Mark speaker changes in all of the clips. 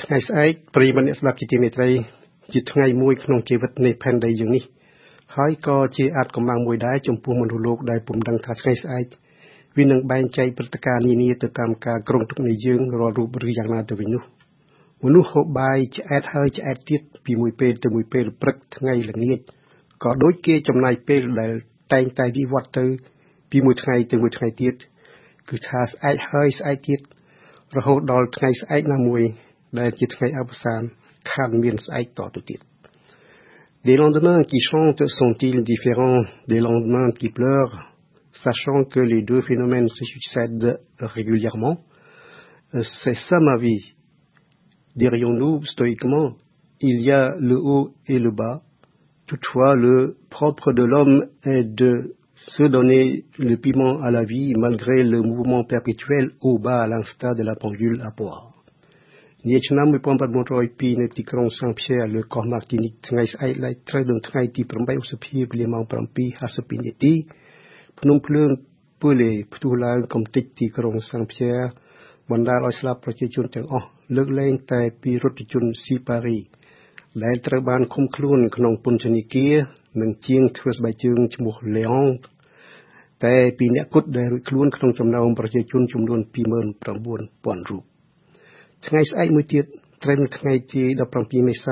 Speaker 1: ថ្ងៃស្អែកប្រិយមិត្តអ្នកស្ដាប់ជាទីមេត្រីជាថ្ងៃមួយក្នុងជីវិតនៃផែនដីយើងនេះហើយក៏ជាអាចកម្លាំងមួយដែរចំពោះមនុស្សលោកដែលពុំដឹងថាថ្ងៃស្អែកវានឹងបែងចែកព្រឹត្តិការណ៍នានាទៅតាមការគ្រោងទុកនៃយើងរាល់រូបឬយ៉ាងណាទៅវិញនោះមនុស្សហូបបាយឆ្អែតហើយឆ្អែតទៀតពីមួយពេលទៅមួយពេលព្រឹកថ្ងៃល្ងាចក៏ដូចគេចំណាយពេលដែលតែងតែវិវត្តទៅពីមួយថ្ងៃទៅមួយថ្ងៃទៀតគឺថាស្អែកហើយស្អែកទៀតរហូតដល់ថ្ងៃស្អែកណាមួយដែលជាថ្ងៃអវសានខានមានស្អែកតទៅទៀត Des lendemains qui chantent sont-ils différents des lendemains qui pleurent, sachant que les deux phénomènes se succèdent régulièrement? C'est ça ma vie. Dirions-nous stoïquement, il y a le haut et le bas. Toutefois, le propre de l'homme est de se donner le piment à la vie malgré le mouvement perpétuel au bas à l'instar de la pendule à poire. នាឆ្នាំ1902នៅទីក្រុងសាំងភៀរលើកោះម៉ាទីនិកថ្ងៃស្អែកឡើងត្រូវនឹងថ្ងៃទី8ឧសភាវេលាម៉ោង 7:52 នាទីភ្នំភ្លើងពើលេផ្ទុះឡើងកំទេចទីក្រុងសាំងភៀរបណ្ដាលឲ្យស្លាប់ប្រជាជនទាំងអស់លើកលែងតែពីរថជនស៊ីប៉ារីដែលត្រូវបានឃុំខ្លួនក្នុងពន្ធនាគារនិងជាងធ្វើស្បែកជើងឈ្មោះលេអងតែពីអ្នកគត់ដែលរួចខ្លួនក្នុងចំណោមប្រជាជនចំនួន 29,000 រូបថ្ងៃស្អែកមួយទៀតត្រូវនៅថ្ងៃទី17មេសា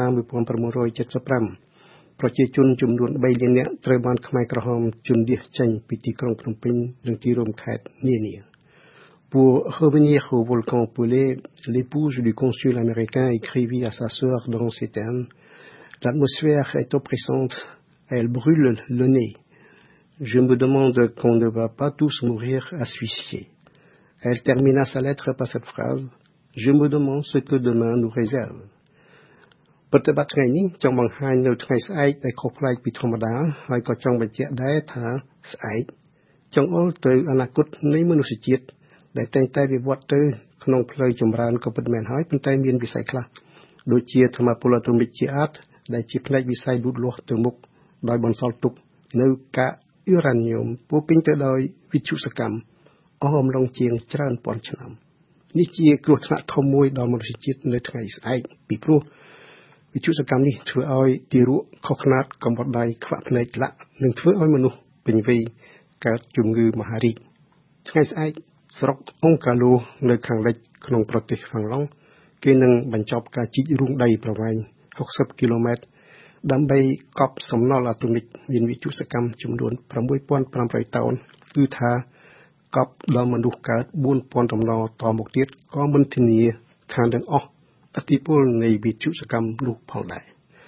Speaker 1: 1975ប្រជាជនចំនួន 3 លាននាក់ត្រូវបានខ្មែរក្រហមជន់ឌៀសចេញពីទីក្រុងភ្នំពេញនិងទីរួមខេត្តនានា Pour revenir au volcan Pelée, l'épouse du consul américain écrivit à sa sœur dans ces termes: L'atmosphère est oppressante, elle brûle le nez. Je me demande qu'on ne va pas tous mourir asphyxiés. Elle termina sa lettre par cette phrase.Je me demande ce que demain nous réserve. ប្រតិបត្តិថ្ងៃនេះចង់បង្ហាញនៅថ្ងៃស្អែកដែលខុសប្លែកពីធម្មតាហើយក៏ចង់បញ្ជាក់ដែរថាស្អែកចង្អុលទៅអនាគតនៃមនុស្សជាតិដែលតែងតែវិវត្តទៅក្នុងផ្លូវចម្រើនក៏ពិតមែនហើយប៉ុន្តែមានវិស័យខ្លះដូចជាធម្មពលអាតូមិកជាអាចដែលជាផ្នែកវិស័យលូតលាស់ទៅមុខដោយបន្សល់ទុកនៅកាកអ៊ុរ៉ានីយមពោពេញទៅដោយវិទ្យុសកម្មអស់អំឡុងជាងច្រើនពាន់ឆ្នាំនេះជាគ្រោះថ្នាក់ធំមួយដល់មនុស្សជាតិនៅថ្ងៃស្អែកពីព្រោះវិទ្យុសកម្មនេះធ្វើឲ្យទារកខុសខ្នាតកំបត់ដៃខ្វាក់ភ្នែកលាក់និងធ្វើឲ្យមនុស្សពេញវ័យកើតជំងឺមហារីកថ្ងៃស្អែកស្រុកអុងកាឡូនៅខាងលិចក្នុងប្រទេសហ្វាំងឡង់គេនឹងបញ្ចប់ការជីករូងដីប្រវែង60គីឡូម៉ែត្រដើម្បីកប់សំណល់អាតូមិកមានវិទ្យុសកម្មចំនួន 6,500 តោនគឺថាកប់ដល់មនុស្សកើត 4,000 ដំណរតមកទៀតក៏មិនធានាថានឹងអស់ឥទ្ធិពលនៃវិទ្យុសកម្មនោះផងដែរ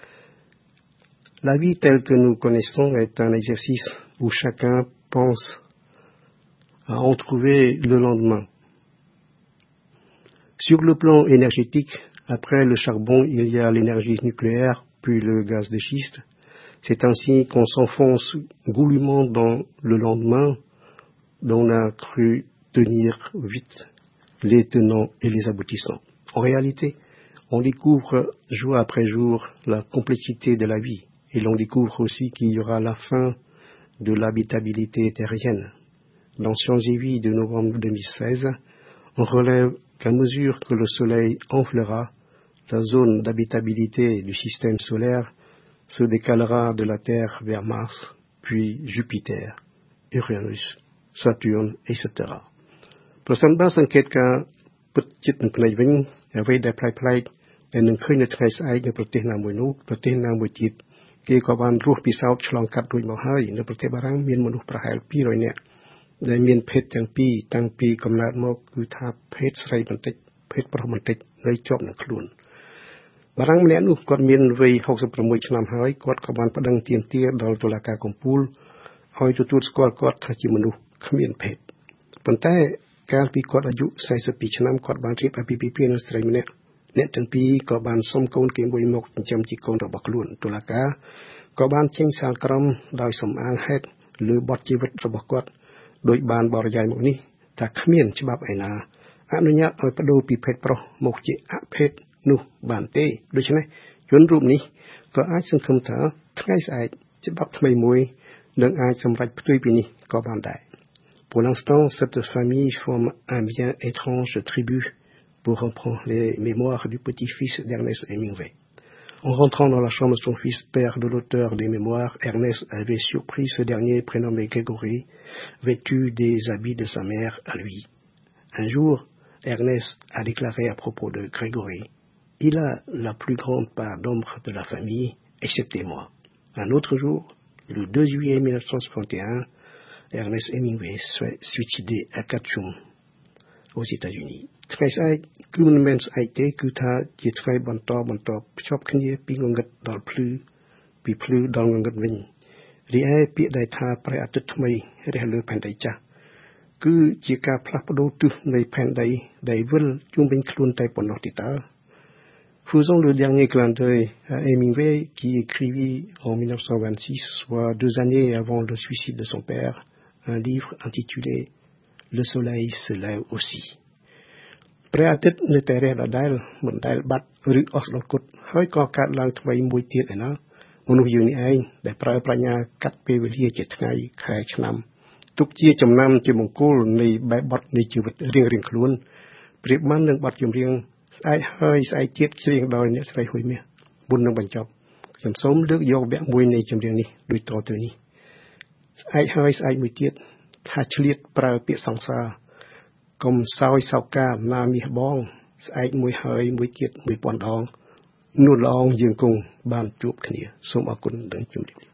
Speaker 1: La vie telle que nous connaissons est un exercice où chacun pense à en trouver le lendemain. Sur le plan énergétique, après le charbon, il y a l'énergie nucléaire, puis le gaz de schiste. C'est ainsi qu'on s'enfonce goulûment dans le lendemain.dont on a cru tenir vite les tenants et les aboutissants. En réalité, on découvre jour après jour la complexité de la vie et l'on découvre aussi qu'il y aura la fin de l'habitabilité terrienne. Dans Sciences et Vie de novembre 2016, on relève qu'à mesure que le Soleil enflera, la zone d'habitabilité du système solaire se décalera de la Terre vers Mars, puis Jupiter, Uranus.Saturne, etc. ប្រសិនបើសង្កេតការពិតចិត្តនឹងផ្នែកវិញអ្វីដែលប្លែកៗដែលនឹងឃើញនៅថ្ងៃស្អែកនៅប្រទេសណាមួយនោះប្រទេសណាមួយទៀតគេក៏បានរស់ពិសោធន៍ឆ្លងកាត់រួចមកហើយនៅប្រទេសបារាំងមានមនុស្សប្រហែល200នាក់ដែលមានភេទទាំងពីរតាំងពីកំណើតមកគឺថាភេទស្រីបន្តិចភេទប្រុសបន្តិចនៅជាប់នឹងខ្លួនបារាំងម្នាក់នោះគាត់មានវ័យ66ឆ្នាំហើយគាត់ក៏បានប្តឹងទាមទារដល់តុលាការកំពូលឲ្យទទួលស្គាល់គាត់ថាជាមនុស្សគ្មានភេទប៉ុន្តែកាលពីគាត់អាយុ42ឆ្នាំគាត់បានរៀបអាពាហ៍ពិពាហ៍នឹងស្រីម្នាក់អ្នកទាំងពីរក៏បានសុំកូនគេមួយមកចិញ្ចឹមជាកូនរបស់ខ្លួនតុលាការក៏បានចេញសាលក្រមដោយសំអាងហេតុលើបទជីវិតរបស់គាត់ដោយបានបរិយាយមកនេះថាគ្មានច្បាប់ឯណាអនុញ្ញាតឲ្យបដូរពីភេទប្រុសមកជាអភេទនោះបានទេដូច្នេះជនរូបនេះក៏អាចសង្ឃឹមថាថ្ងៃស្អែកច្បាប់ថ្មីមួយនឹងអាចសម្រេចផ្ទុយពីនេះក៏បានដែរ Pour l'instant, cette famille forme un bien étrange tribut pour reprendre les mémoires du petit-fils d'Ernest Hemingway. En rentrant dans la chambre de son fils, père de l'auteur des mémoires, Ernest avait surpris ce dernier prénommé Grégory, vêtu des habits de sa mère à lui. Un jour, Ernest a déclaré à propos de Grégory: « Il a la plus grande part d'ombre de la famille, excepté moi. » Un autre jour, le 2 juillet 1961, Ernest Hemingway s'est suicidé à Ketchum, aux États-Unis. ថ្ងៃស្អែកគឺមិនមែនស្អែកទេគឺថាជាថ្ងៃបន្តភ្ជាប់គ្នាពីងងឹតដល់ភ្លឺពីភ្លឺដល់ងងឹតវិញរីឯពាក្យដែលថាព្រះអាទិត្យថ្មីរះលើផែនដីចាស់គឺជាការផ្លាស់ប្ដូរទិសនៃផែនដីដែលវិលជុំវិញខ្លួនតែប៉ុណ្ណោះទេតើ Faisons le dernier clin d'œil à Hemingway qui écrivit en 1926, soit 2 années avant le suicide de son père, un livre intitulé Le soleil se lève aussi. ព្រះអាទិត្យនៅតែរះដដែលមិនដែលបាត់ឬអស់ដល់គត់ហើយក៏កើតឡើងថ្មីមួយទៀតឯណាមនុស្សយើងនេះឯងដែលប្រើប្រាជ្ញាកាត់ពេលវេលាជាថ្ងៃខែឆ្នាំទុកជាចំណាំជាមង្គលនៃបែបបទនៃជីវិតរៀងៗខ្លួនប្រៀបបាននឹងបទចម្រៀងស្អែកហើយស្អែកទៀតច្រៀងដោយអ្នកស្រីហ៊ុយមាសមុននឹងបញ្ចប់ខ្ញុំសូមលើកយកវគ្គមួយនៃចម្រៀងនេះដូចតទៅនេះស្អែកហើយស្អែកមួយទៀតថាឆ្លៀតប្រើពាក្យសង្សារកុំសោយសោកកាណាមាសបងស្អែកមួយហើយមួយទៀត1000ដងនួនល្អងយើងគង់បានជួបគ្នាសូមអរគុណនិងជម្រាបលា